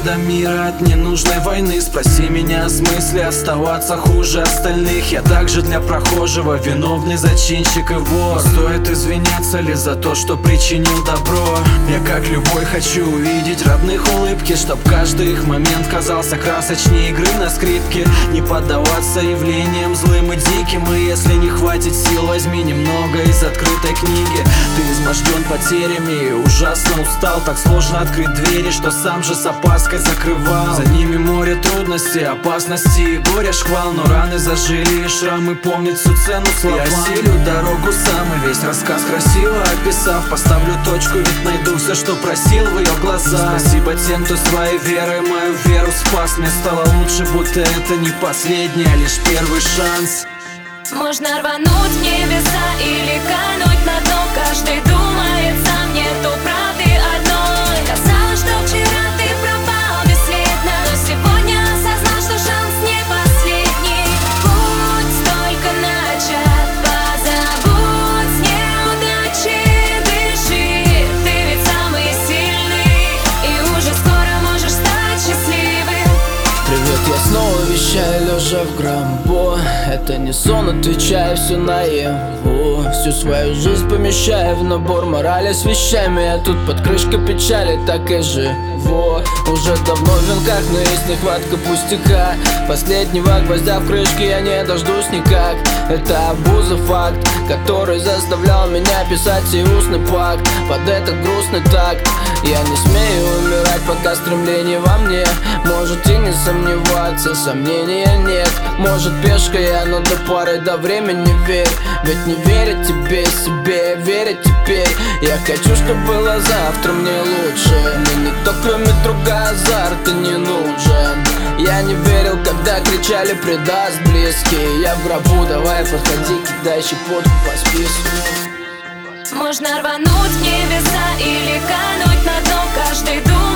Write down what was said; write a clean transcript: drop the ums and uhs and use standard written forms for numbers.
до мира, от ненужной войны. Спроси меня о смысле оставаться хуже остальных. Я также для прохожего виновный зачинщик и вор. Стоит извиняться ли за то, что причинил добро? Я как любой хочу увидеть родных улыбки, чтоб каждый их момент казался красочнее игры на скрипке. Не поддаваться явлениям злым и диким, и если не хватит сил, возьми немного из открытой книги. Ты изможден потерями и ужасно устал. Так сложно открыть двери, что сам же с опаской закрывал. За ними море трудностей, опасностей и горя шквал. Но раны зажили и шрамы помнят всю цену словам. Я осилю дорогу сам и весь рассказ красиво описав. Поставлю точку, ведь найду все, что просил в ее глазах. Спасибо тем, кто своей верой мою веру спас. Мне стало лучше, будто это не последний, а лишь первый шанс. Можно рвануть в небеса или кануть на дно. Каждый думает сам, нету правды одной. Казалось, что вчера ты пропал бесследно, но сегодня осознал, что шанс не последний. Путь только начат, позабудь неудачи, дыши. Ты ведь самый сильный, и уже скоро можешь стать счастливым. Привет, я снова вещаю, лежа в грамбо. Это не сон, отвечаю все наяву. Всю свою жизнь помещаю в набор морали с вещами. Я тут под крышкой печали так и живу. Уже давно в венках, но есть нехватка пустяка. Последнего гвоздя в крышке я не дождусь никак. Это обуза факт, который заставлял меня писать сей устный пакт. Под этот грустный такт я не смею умирать, пока стремление во мне. Можете не сомневаться, сомнения нет. Может пешка я, но до пары до времени верь. Ведь не верить тебе, себе верить теперь. Я хочу, чтобы было завтра мне лучше. Мне никто кроме друга азарт и не нужен. Я не верил, когда кричали предаст близкий. Я в гробу, давай подходи, кидай щепотку по списку. Можно рвануть в небеса или кануть на дно. Каждый думает